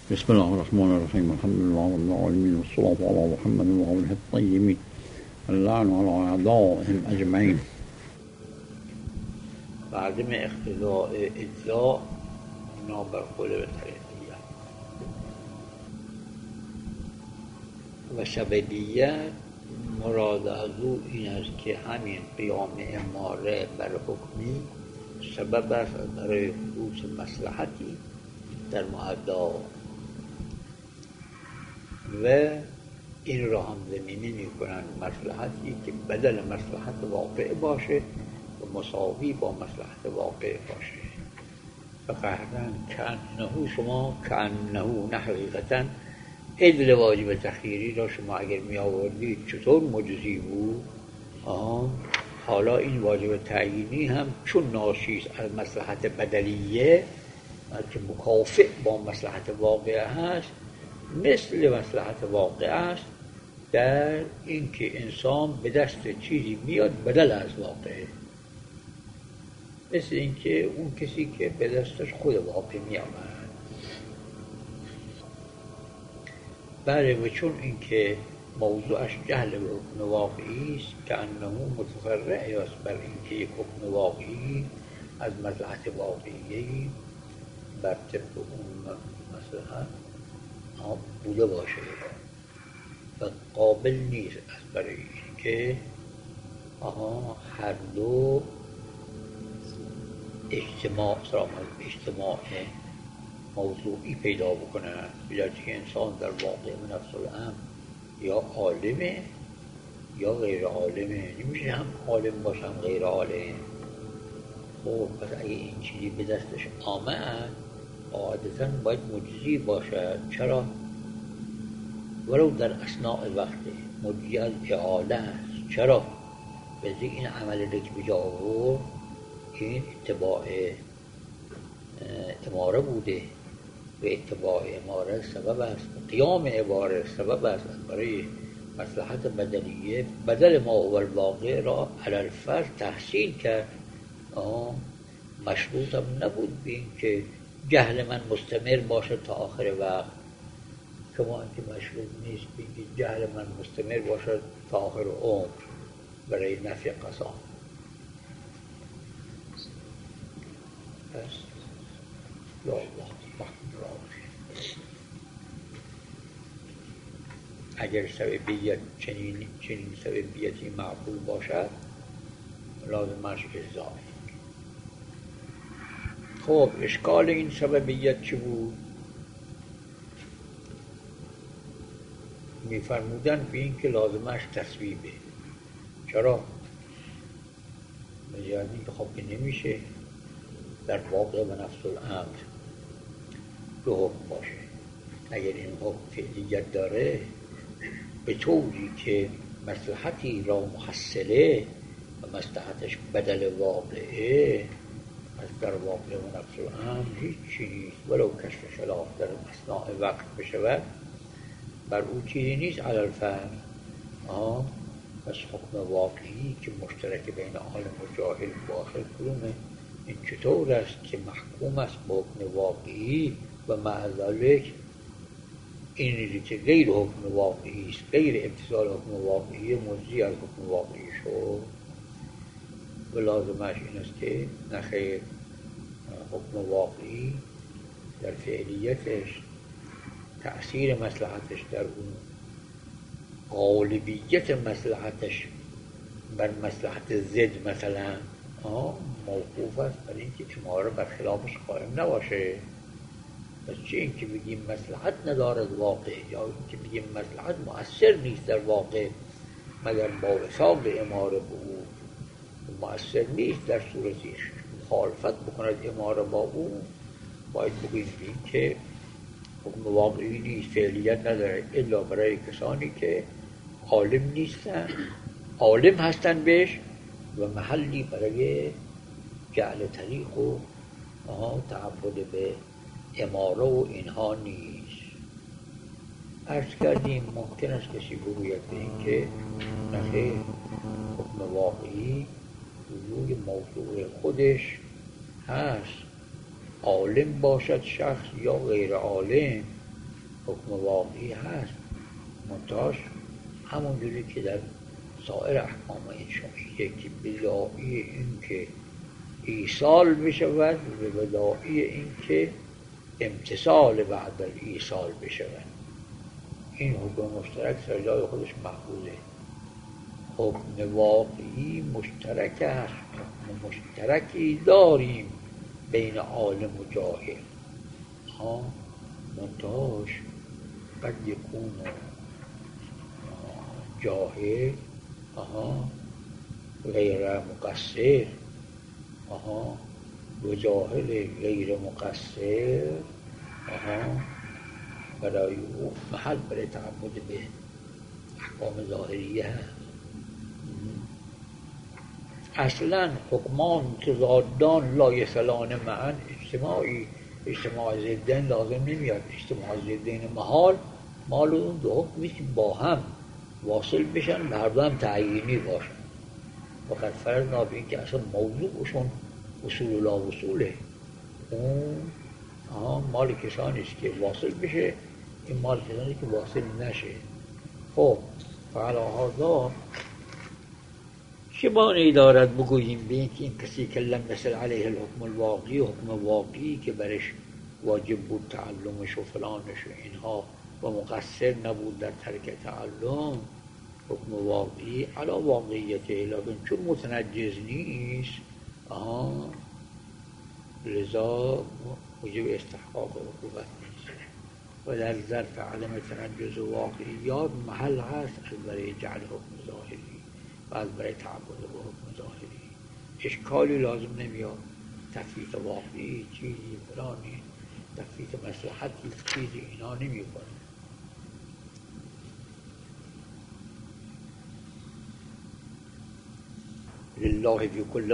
بسم الله الرحمن الرحيم. الحمد لله رب العالمين والصلاة على محمد وآله الطيبين اللعن على أعدائهم أجمعين. بعدم اقتضاء اجزاء نابرخورد به طریقیت و شبدیت مراد از او این است که همین قیام اماره بر حکمی سبب است برای حدوث مصلحتی در معدا و این را هم زمینی می‌کنند مصلحتی که بدل مصلحت واقع باشه و مساوی با مصلحت واقع باشه. فقهرن کأنه شما کأنه نه حقیقتا عدل واجب تخییری را شما اگر می آوردید چطور مجزی بود؟ حالا این واجب تعیینی هم چون ناشی از مصلحت بدلیه که مکافئ با مصلحت واقع هست، مثل مصلحت واقع است در اینکه انسان به دست چیزی میاد بدل از واقع، مثل اینکه اون کسی که به دستش خود واقع می آمد. بله، و چون اینکه موضوعش جهل به حکم واقعی است که انه متفرع است بر اینکه یک حکم واقعی از مصلحت واقعی بر طبق اون مصلحت بوده باشه و قابل نیست از برای اینکه هر دو اجتماع موضوعی پیدا بکنند، بجای که انسان در واقع نفس الامر یا عالمه یا غیر عالمه، نمیشه هم عالم باشه هم غیر عالم. خب پس اگه این چیزی به دستش آمد قاعدتاً باید مجزی باشد. چرا؟ ولو در اثناء وقت مجزی از اعاله است. چرا؟ بذار این عمل را که بجا آورد این اتباع اماره بوده و اتباع اماره سبب است، قیام اماره سبب است برای مصلحت بدلیه، بدل ما و الواقع را علی الفرض تحصیل کرد. مشروط هم نبود به این که جهل من مستمر باشه تا آخر وقت، کما اینکه مشروط نیست به این که جهل من مستمر باشه تا آخر عمر برای نفی قضا. پس یا الله اگر سببیت چنین سببیتی معقول باشد لازمش اجزا. خب اشکال این سببیت چی بود؟ میفرمودن به این که لازمش تصویبه. چرا؟ یعنی خب که نمیشه در واقع و نفس الامر دو حکم باشه. اگر این حکم فعلیت داره به طوری که مصلحتی را محصله و مصلحتش بدل واقعه، از در واقع و نفس الامر هیچ چیز ولو کشف خلاف در اثناء وقت بشود بر او چیزی نیست علی الفرض. پس حکم واقعی که مشترک بین عالم و جاهل باخر کدومه؟ این چطور است که محکوم است با حکم واقعی و مع ذلک اینی که غیر حکم واقعی است، غیر امتثال حکم واقعی مجزی از حکم واقعی شد و لازمش این است که نخیر حکم واقعی در فعلیتش تأثیر مصلحتش در اون غالبیت مصلحتش بر مصلحت ضد مثلا موقوف است بر اینکه اماره بر خلافش قائم نباشه. پس چه این که بگیم مصلحت ندارد واقع یا این که بگیم مصلحت مؤثر نیست در واقع مگر با وفاق اماره به او مؤثر نیست، در صورتی مخالفت بکند اماره با او باید بگیم این که حکم واقعی نیست، فعلیت نداره الا برای کسانی که عالم نیستن، عالم هستن بهش و محلی برای جعل طریق و تعبد به اماره و اینها نیست. عرض کردیم ممکن است کسی بگوید به این که نخیر حکم واقعی روی موضوع خودش هست، عالم باشد شخص یا غیر عالم حکم واقعی هست، منتهاش همونجوری که در سایر احکام این شرعیه که بداعی این که ایصال بشود و بداعی این که امتصال بعد الایصال بشود. این حکم مشترک سر جای خودش محفوظه. حکم واقعی مشترک است، حکم مشترکی داریم بین عالم و جاهل. منتهاش قد یکون جاهل غیر مقصر و جاهل غیر مقصر برای او محل برای تعبد به احکام ظاهریه هست. اصلا حکمان متضادان لا یصلان معا، اجتماع ضدین لازم نمیاد. اجتماع ضدین محال مال اون دو حکمی که با هم واصل بشن و هر دو هم تعیینی باشن. فقط فرض نابین که اصلا موضوعشون اصول لا وصوله. اون مال کسانی است که واصل بشه، این مال کسانی که واصل نشه. خب فعلا هذا چه معنی دارد بگوییم به اینکه این کسی که لم یصل علیه الحکم الواقعی، حکم واقعی که برش واجب بود تعلمش و فلانش و اینها و مقصر نبود در ترک تعلم، حکم واقعی علی واقعیته، لیکن چون متنجز نیست لذا موجب استحقاق عقوبت نیست و در ظرف عدم تنجز واقعیات محل هست از برای جعل حکم ظاهری و از برای تعبد به حکم ظاهری. اشکالی لازم نمیاد. تفویت واقعی چیزی فلانی، تفویت مصلحتی چیزی اینا نمیکنه. لله في كل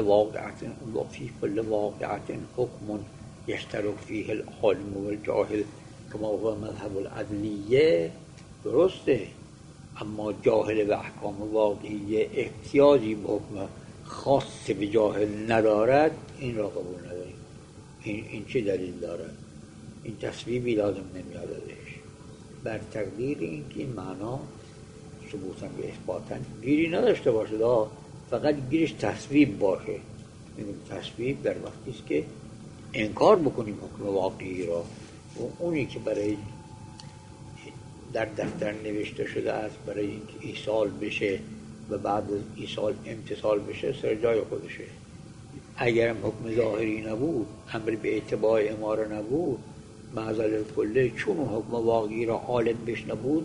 واقعة حكم يشترك فيه العالم والجاهل كما هو مذهب العدلیه. درسته، اما جاهل به احکام واقعیه احتیاجی به حکم خاص به جاهل ندارد، این را قبول نداریم. این چه دلیل دارد؟ این تصویبی لازم نمیاد ازش، بر تقدیر اینکه این معنا ثبوتا و اثباتا گیری نداشته باشه، فقط گیرش تصویب باشه. تصویب در وقتی است که انکار بکنیم حکم واقعی را، و اونی که برای در دفتر نوشته شده است برای اینکه ایصال بشه و بعد از ایصال امتصال بشه سر جای خودشه. اگرم حکم ظاهری نبود، امر به اتباع اماره نبود، معزل کله چون حکم واقعی را عالم بش نبود،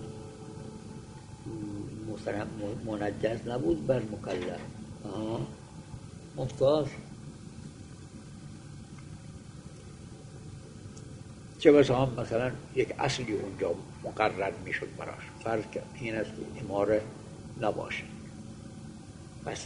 منجز نبود بر مکلف. ممتاز. چه بسا هم مثلا یک اصلی اونجا مقرر میشد براش، فرض که این است که اماره نباشه، پس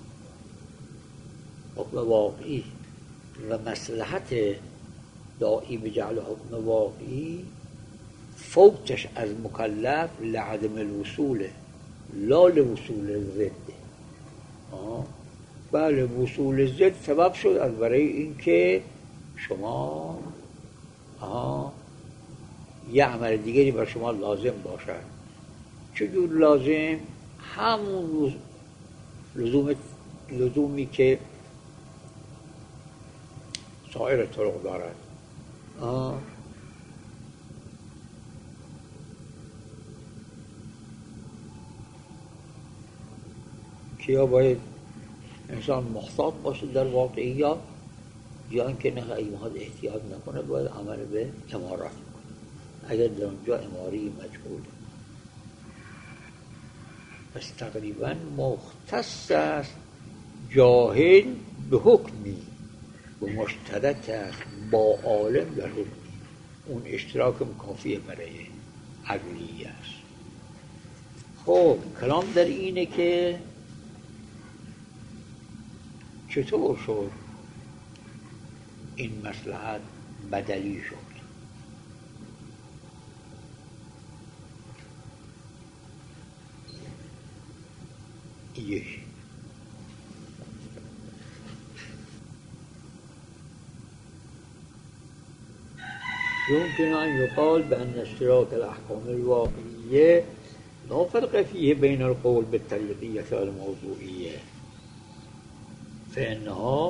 حکم واقعی و مصلحت داعی به جعل حکم واقعی فوتش از مکلف لعدم الوصول لا لوصول الضد. بله، وصول ضد سبب شد از برای اینکه شما یه عمل دیگری بر شما لازم باشد. چجور لازم؟ همون لزومی که سایر طرق دارد. که یا باید انسان محتاط باشه در واقعیات، یا اینکه نه اگه میخواد احتیاط نکنه باید عمل به امارات کنه اگر در اونجا اماری مجهوله. پس تقریبا مختص است جاهل به حکمی و مشترک است با عالم در حکمی. اون اشتراک کافیه برای عقلیه است. خب کلام در اینه که چطور شد این مصلحت بدلی شد. یک يمكن أن يقال بأن اشتراك الأحكام الواقعية لا فرق فيه بين القول بالطريقية والموضوعية، فإنها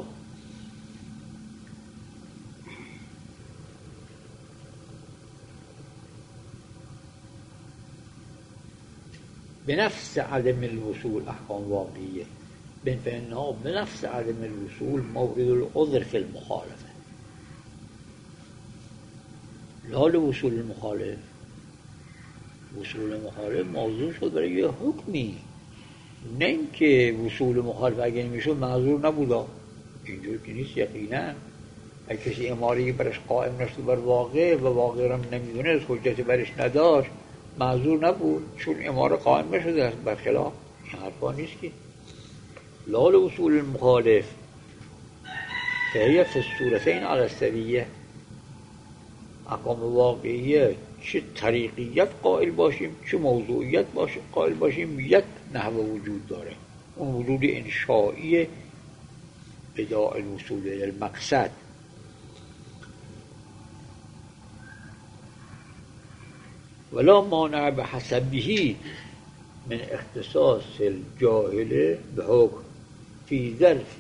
بنفس عدم الوصول أحكام واقعية، فإنها بنفس عدم الوصول مورد العذر في المخالفة، لا لوصول المخالف. وصول المخالف موضوع شد برای یه حکمی، نه اینکه وصول مخالف اگه نمیشد معذور نبودا. اینجور که نیست. یقینا اگه کسی اماری برش قائم نشد بر واقع و واقع را نمیدونه، حجت برش نداشت، معذور نبود، چون اماره قائم نشده است. برخلاف این حرفا نیست که لا لوصول المخالف فهي في الصورتين على السوية. احکام واقعیه چه طریقیت قائل باشیم چه موضوعیت قائل باشیم یک نحو وجود داره، اون وجود انشائی بداع الوصول الى المقصد. ولا مانع بحسبه من اختصاص الجاهل بحکم في ظرف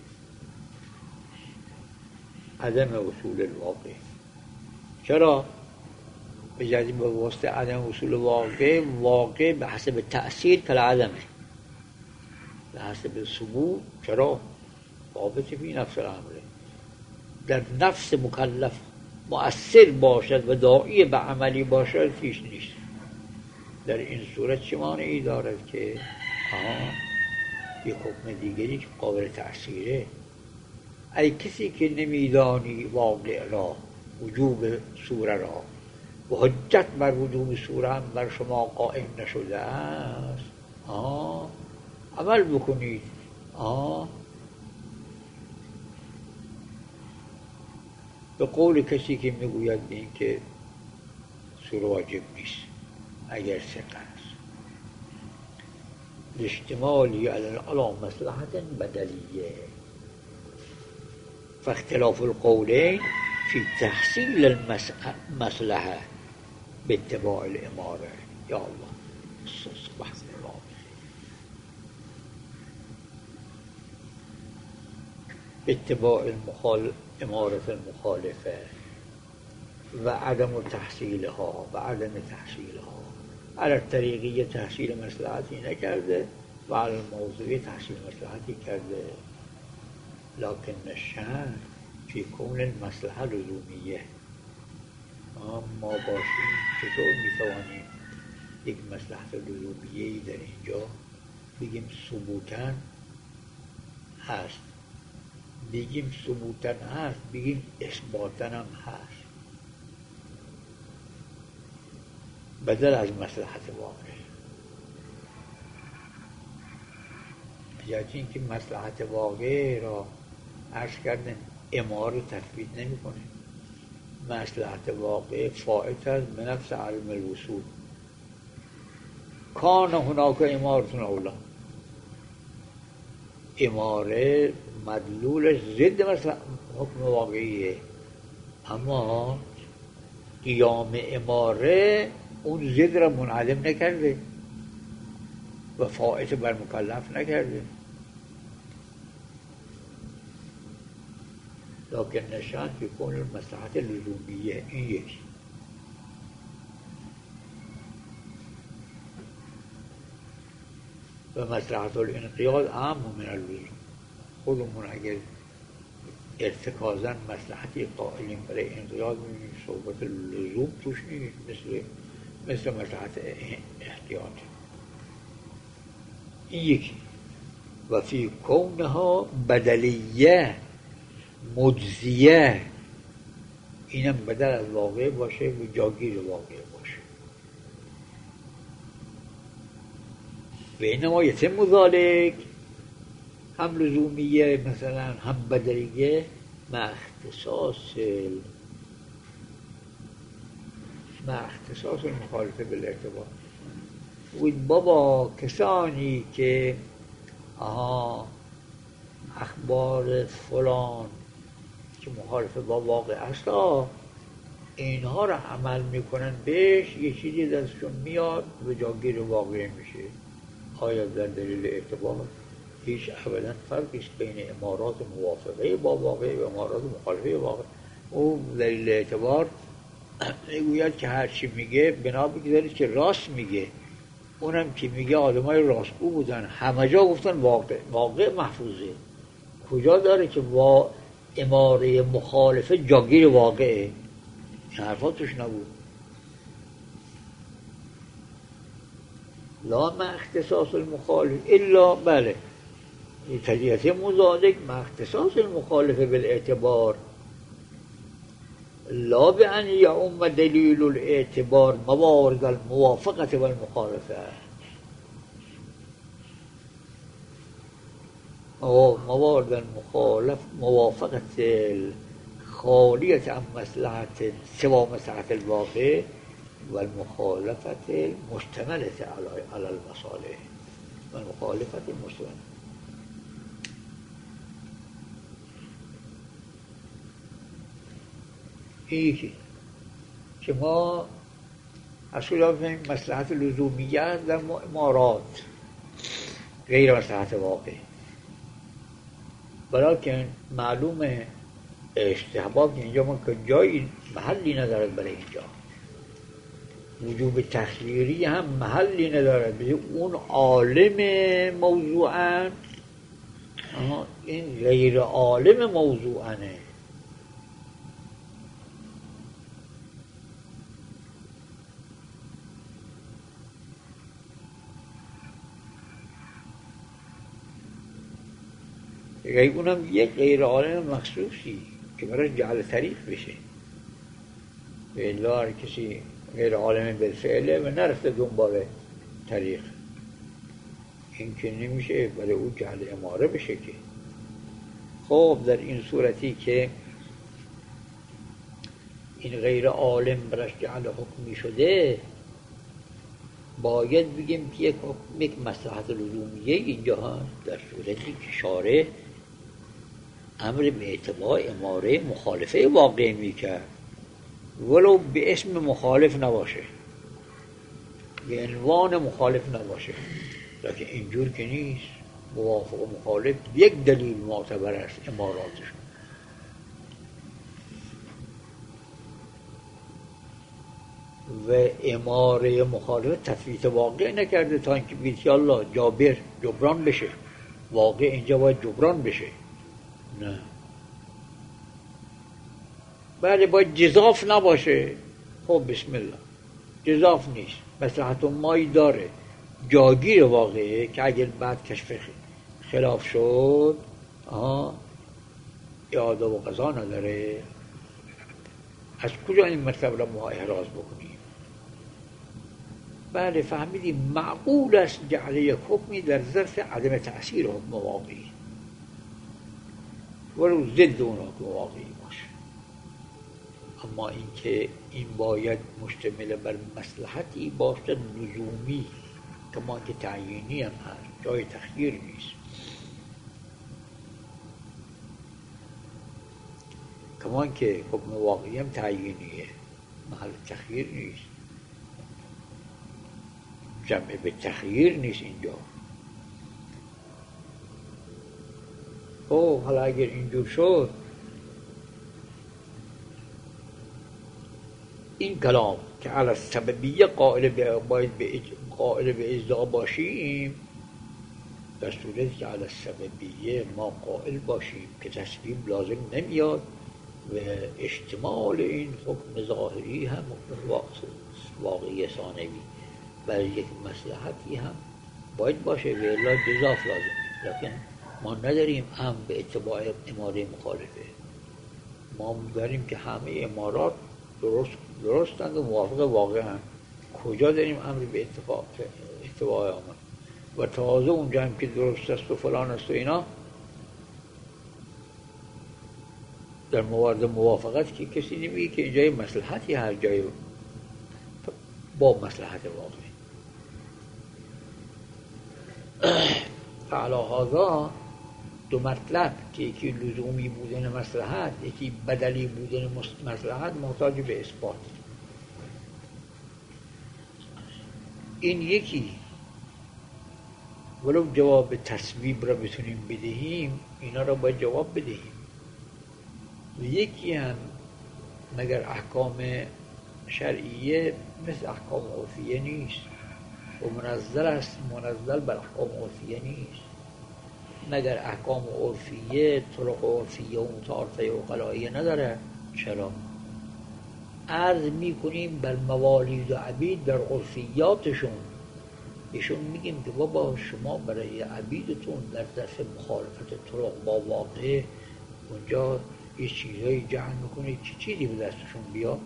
عدم وصول الواقع. چرا؟ بجازی به واسطه عدم وصول واقع به حسب تأثیر کالعدمه، به حسب ثبوت. چرا؟ ثابت فی نفس الامره، در نفس مکلف مؤثر باشد و داعی به عملی باشد فیش نیست. در این صورت چه مانعی دارد که یک حکم دیگری که قابل تأثیره، ای کسی که نمیدانی واقع را، وجوب سوره را و حجت بر وجوب سوره هم بر شما قائم نشده است، عمل بکنید. به قول کسی که میگوید این که سوره واجب نیست اگر ثقه است، اشتمالی علی مصلحت بدلیه، فاختلاف القولين في تحصيل المصلحة باتباع الإمارة. يا الله بحث الله. باتباع إمارة المخالفة وعدم تحصيلها على الطريقية تحصيل مصلحتي نكرده وعلى الموضوع تحصيل مصلحتي كرده. لكن الشأن في كون المصلحة لزومية. ما باشیم چطور میتوانیم یک مصلحت لزومیه‌ای در اینجا بگیم ثبوتاً هست، بگیم اثباتاً هم هست، بدل از مصلحت واقع. یعنی اینکه مصلحت واقع را عرض کردن اماره تثبیت نمی کنه. مصلحت واقع فائت است به نفس علم الوصول. کان هناک امارتون اولا، اماره مدلولش ضد حکم واقعیه، اما قیام اماره اون ضد را منعدم نکرده و فائت بر مکلف نکرده. لكن نشان يكون المصلحة اللزومية إيه، ومصلحة الانقياد عام من اللزوم. خودمون اگر ارتکازاً مصلحتی قائلیم برای انقیاد می‌بینیم صحبت اللزوم توش نیست، مثل مصلحت احتیاط. این یکی. و فی کونها بدلیه مجزیه، اینم بدل از واقع باشه و جاگیر واقع باشه. و اینما یتم ذالک، هم لزومیه مثلا هم بدلیه، مع اختصاص المخالفه بالارتباط. و بابا کسانی که اخبار فلان که مخالفه با واقع است اینها رو عمل میکنن بهش، یه چیزی دستشون میاد و جاگیر واقع میشه. آیا در دلیل اعتبار هیچ ابدا فرقی است بین امارات موافقه با واقع و امارات مخالفه واقع؟ او دلیل اعتبار میگوید که هرچی میگه بنا بگذارید که راست میگه. اونم که میگه آدمای راستگو بودن، همه جا گفتن واقع محفوظه. کجا داره که اماره مخالفه جاگیر واقعه؟ این حرفا توش نبود. لا مع اختصاص المخالف الا، بله تجهیت مزادک مع اختصاص المخالفه بالاعتبار، لا بأن يعم دلیل الاعتبار موارد الموافقه والمخالفه. موارد المخالف موافقه خالیة عن مصلحة سوى مصلحة الواقع والمخالفة مشتملة على المصالح والمخالفة مشتملة. یکی که ما اصولا بفهمیم مصلحت لزومیت در امارات غیر مصلحت واقع، بلکه معلومه استحباب که اینجا من که جایی محلی ندارد برای اینجا، وجوب تخییری هم محلی ندارد. اون عالم موضوعاً، این غیر عالم موضوعانه. اونم یک غیر عالم مخصوصی که برای جعل طریق بشه. به الا هر کسی غیر عالم بالفعله و نرفته دنبال طریق، این که نمیشه برای او جعل اماره بشه که. خب در این صورتی که این غیر عالم برش جعل حکمی شده، باید بگیم که یک مصلحت لزومیه اینجا هست، در صورتی که شارع امر به اتباع اماره مخالفه واقع میکرد، ولو به اسم مخالف نباشه، به عنوان مخالف نباشه، لیکن اینجور که نیست. موافق و مخالف یک دلیل معتبر است اماراتشون. و اماره مخالف تثبیت واقع نکرده تا اینکه بگید که الله جابر جبران بشه، واقع اینجا باید جبران بشه. نه، بله باید جزاف نباشه. خب بسم الله، جزاف نیست، مصلحت مایی داره، جاگیر واقعه که اگر بعد کشف خلاف شد اعاده و قضا نداره. از کجا این مطلب را ما احراز بکنیم؟ بله فهمیدیم معقول است جعل یک حکمی در ظرف عدم تأثیر حکم واقعی، ولو ضد اون حکم واقعی باشه. اما اینکه این باید مشتمل بر مصلحتی باشد لزومی، کما که تعیینی هم هست، جای تخییر نیست. کما که حکم واقعی هم تعیینیه، محل تخییر نیست، جمع به تخییر نیست اینجا. خب حالا اگر اینجور شد، این کلام که علی السببیه قائل به اجزا باشیم، در صورتی که علی السببیه ما قائل باشیم که تسبیب لازم نمیاد و احتمال این حکم ظاهری هم واقعی ثانوی برای یک مصلحتی هم باید باشه و الا جزاف لازم. لیکن ما نداریم امر به اتباع اماره مخالفه، ما داریم که همه امارات درستند و موافق واقع هم. کجا داریم امر به اتباع آمد؟ و تازه اونجا هم که درست است و فلان است و اینا، در موارد موافقت که کسی نمیگه که اینجای مصلحتی هر جای با مصلحت واقعی. فعلا هذا دو مطلب که یکی لزومی بودن مصلحت، یکی بدلی بودن مصلحت، محتاج به اثبات. این یکی ولو جواب تصویب را بتونیم بدهیم، اینا را باید جواب بدهیم. و یکی هم مگر احکام شرعیه مثل احکام عرفیه نیست و منزل است، منزل بر احکام عرفیه نیست. مگر احکام عرفیه طرق عرفیه و متعارفه و قلائیه نداره؟ چرا؟ عرض میکنیم بر موالید و عبید در عرفیاتشون. ایشون میگیم که بابا شما برای عبیدتون در دفع مخالفت طرق با واقع اونجا یه چیزایی جمع میکنید چه چیزی به دستشون بیاد؟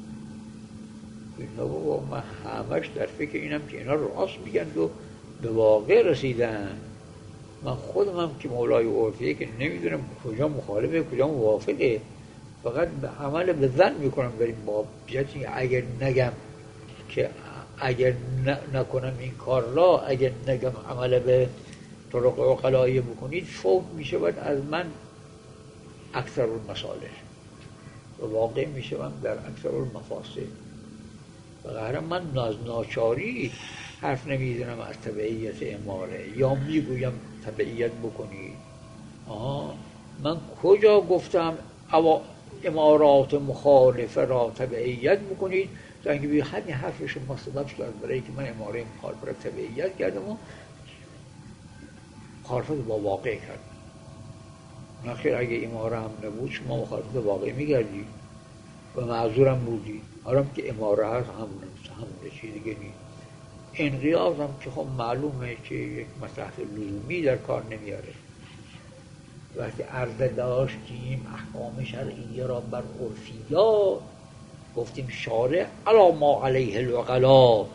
اینا بابا من همش در فکر اینم که اینا راست میگن و به واقع رسیدن. من خودم هم که مولای عرفیه که نمیدونم کجا مخالفه کجا موافقه، فقط به عمل به ظن میکنم در این باب. اگر نگم که اگر نکنم این کار را، اگر نگم عمل به طرق عقلائیه بکنید، فوت میشه باید از من اکثر المصالح و واقع میشه من در اکثر المفاسد. و قهرم من ناچاری حرف نمیزنم از تبعیت اماره یا میگویم تبعیت بکنید. من کجا گفتم امارات مخالفه را تبعیت بکنید تا اینکه بگید همین حرف شما سبب شد برای که من اماره مخالفه را تبعیت کردم و مخالفت با واقع کردم. نخیر اگه اماره هم نبود شما مخالفت واقع میگردید و معذورم بودی. حالا که اماره هست همونه چیز دیگه نیست. انقیاض هم که خب معلومه که یک مصلحت لزومی در کار نمیاره. وقتی عرضه داشتیم احکام شرعیه را بر عرفیات، گفتیم شارع علی ما علیه العقلا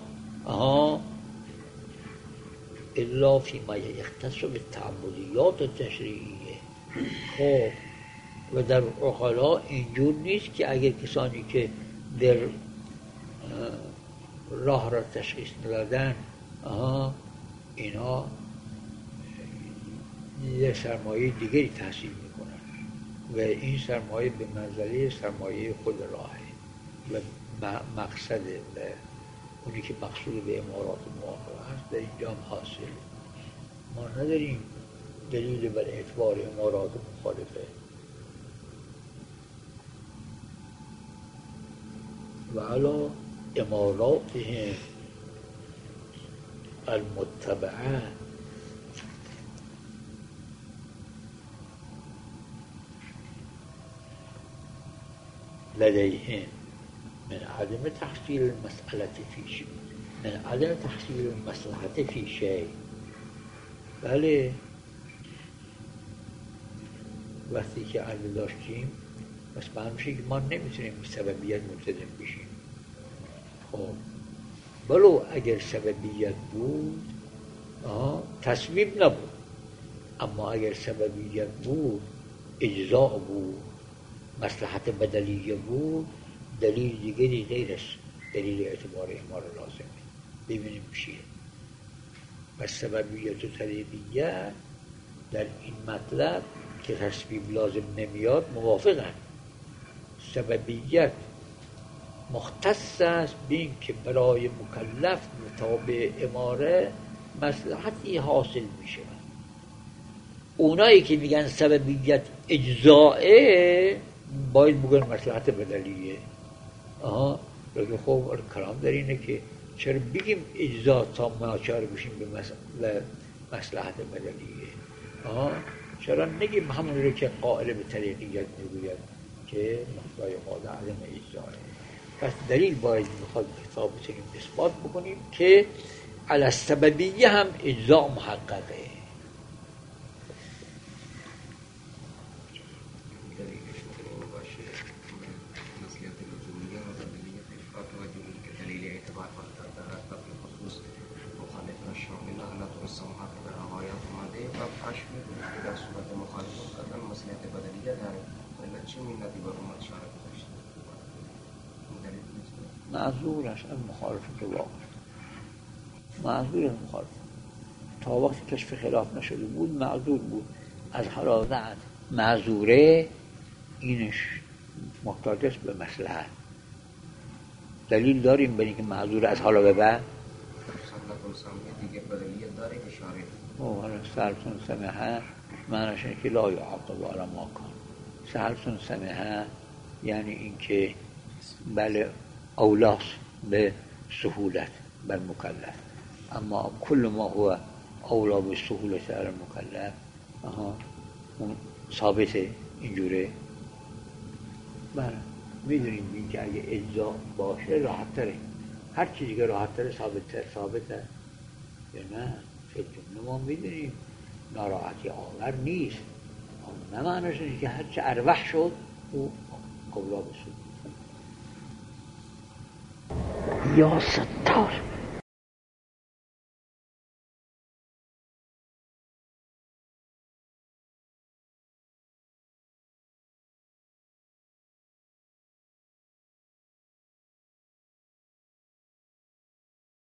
الا فیما یختص بالتعبدیات تشریعیه. خب و در عقلا اینجور نیست که اگر کسانی که در راه را تشخیص ندادن اینا یه سرمایه دیگری تحصیل میکنن و این سرمایه به منزله سرمایه خود راهه و مقصده و اونی که مقصود به امارات موافقه هست در اینجا هم حاصل. ما نداریم دلیل بر اعتبار امارات مخالفه. و علا اماراتهم المتبعه لديهم من عدم تحصيل المسألة في شيء، من عدم تحصيل المصلحة في شيء. بله وقتی که عرض داشتیم بس معلوم میشه که ما نمیتونیم سببیت ملتزم بشیم. خب بلو اگر سببیت بود تصویب نبود، اما اگر سببیت بود اجزاء بود، مصلحت بدلیه بود، دلیل دیگری غیر از دلیل اعتبار اماره لازمه. ببینیم چیه. و سببیت و طریقیت در این مطلب که تصویب لازم نمیاد موافقن. سببیت مختص است بین که برای مکلف مطابق اماره مصلحتی حاصل میشه. اونایی که میگن سببیت اجزائه باید بگن مصلحت بدلیه. لیکن خب کلام در اینه که چرا بگیم اجزا تا ناچار بشیم به مصلحت بدلیه؟ چرا نگیم همون رو که قائل به طریقیت میگوید که مقتضای قاعده عدم اجزاه. پس دلیل باید میخواد حساب بتونیم اثبات بکنیم که علی السببیه هم اجزا محققه. معذور است از مخالفت واقع، معذور از مخالفت. تا وقتی کشف خلاف نشده بود معذور بود. از حالا بعد معذوره، اینش محتاج است به مصلحت. دلیل داریم برای که معذور از حالا به بعد دیگه بدلیت داره اشاره سهلتون سمحه معنیش اینه که لا یعاقب علی ما کان. سهلتون سمحه یعنی اینکه بله اولاس به سهولت بر مکلف، اما کل ما هو اولا به سهولت بر مکلف اون ثابته اینجوره. بله میدونیم این که اگه اجزا باشه راحت تره، هر چیزی که راحت تره ثابته یا نه. فکر ما میدونیم ناراحتی آور نیست، نه معنیش اینه که هرچه اروح شد او اولا بسود. یا ستار